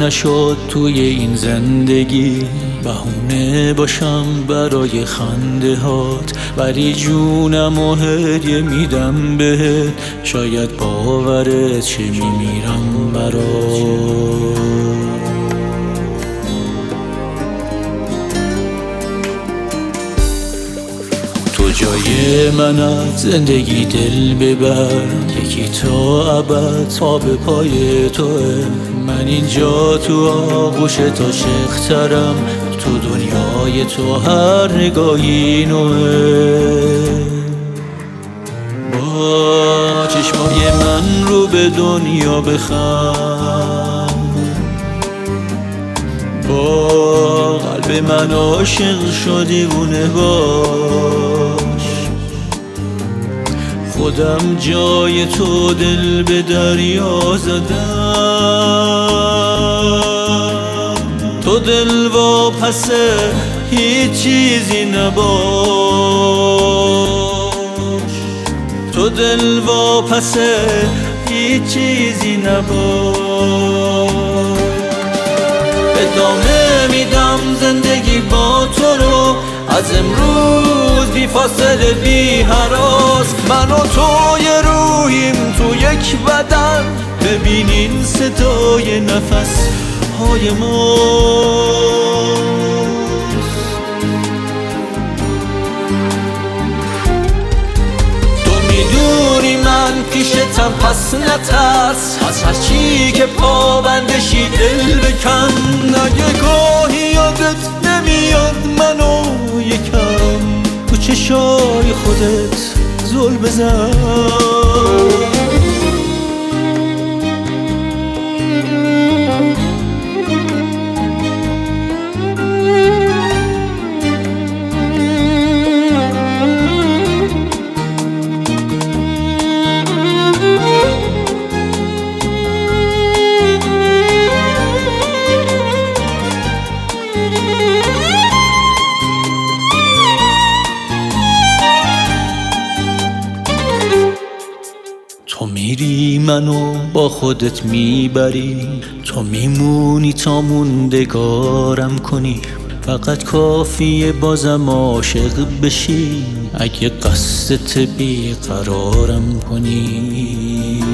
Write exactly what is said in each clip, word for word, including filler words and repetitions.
نشد توی این زندگی بهونه باشم برای خنده هات، ولی جونم و هدیه میدم بهت، شاید باورت شه میمیرم برات. تو جای منت زندگی دل ببر، یکی تا ابد تا به پای توه. من اینجا تو آغوش تا شخترم، تو دنیای تو هر نگاهی نوه. با چشمای من رو به دنیا بخند، با قلب من عاشق شدی دیوونه باش. خودم جای تو دل به دریا زدم، تو دل واپس هیچ چیزی نباش، تو دل واپس هیچ چیزی نباش. ادامه میدم زندگی با تو رو، از امروز بی فاصله بی هراس. من و تو یه روحیم تو یک بدن، ببینین صدای نفس های ماست. تو میدونی من پیشتم پس نترس، از هر چی که پابندشی دل بکن. اگه گاهی یادت نمیاد منو یکم تو چشای خودت زل بزن. تو میری منو با خودت میبری، تو میمونی تا موندگارم کنی. فقط کافیه بازم عاشق بشی، اگه قصدت بیقرارم کنی.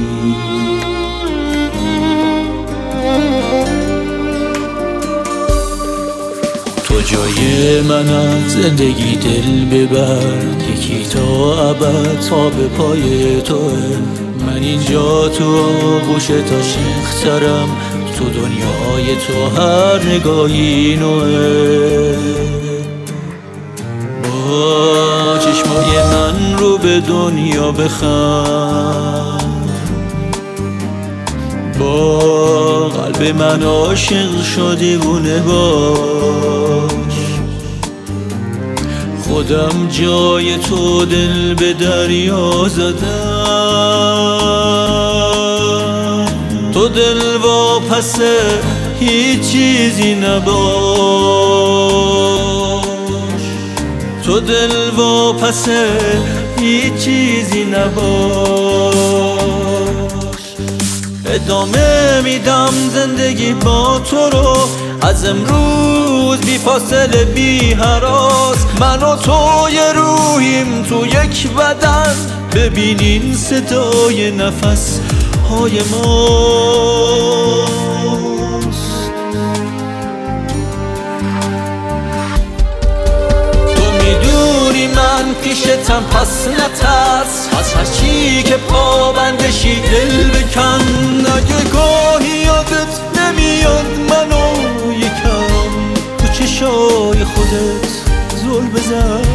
تو جای منت زندگی دل ببر، یکی تا ابد تا به پای توه. من اینجا تو آغوش تا شخترم، تو دنیای تو هر نگاهی نوه. با چشمای من رو به دنیا بخند، با قلب من عاشق شدی دیوونه باش. خودم جای تو دل به دریا زدم، تو دل واپس هیچ چیزی نباش، تو دل واپس هیچ چیزی نباش. ادامه میدم زندگی با تو رو، از امروز بی فاصله بی هراس. من و تو یه روحیم تو یک بدن، ببینین صدای نفس های ماست. تو میدونی من پیشتم پس نترس، از هر چی که پابندشی دل بکن. اگه گاهی یادت نمیاد منو یکم تو چشای خودت زل بزن.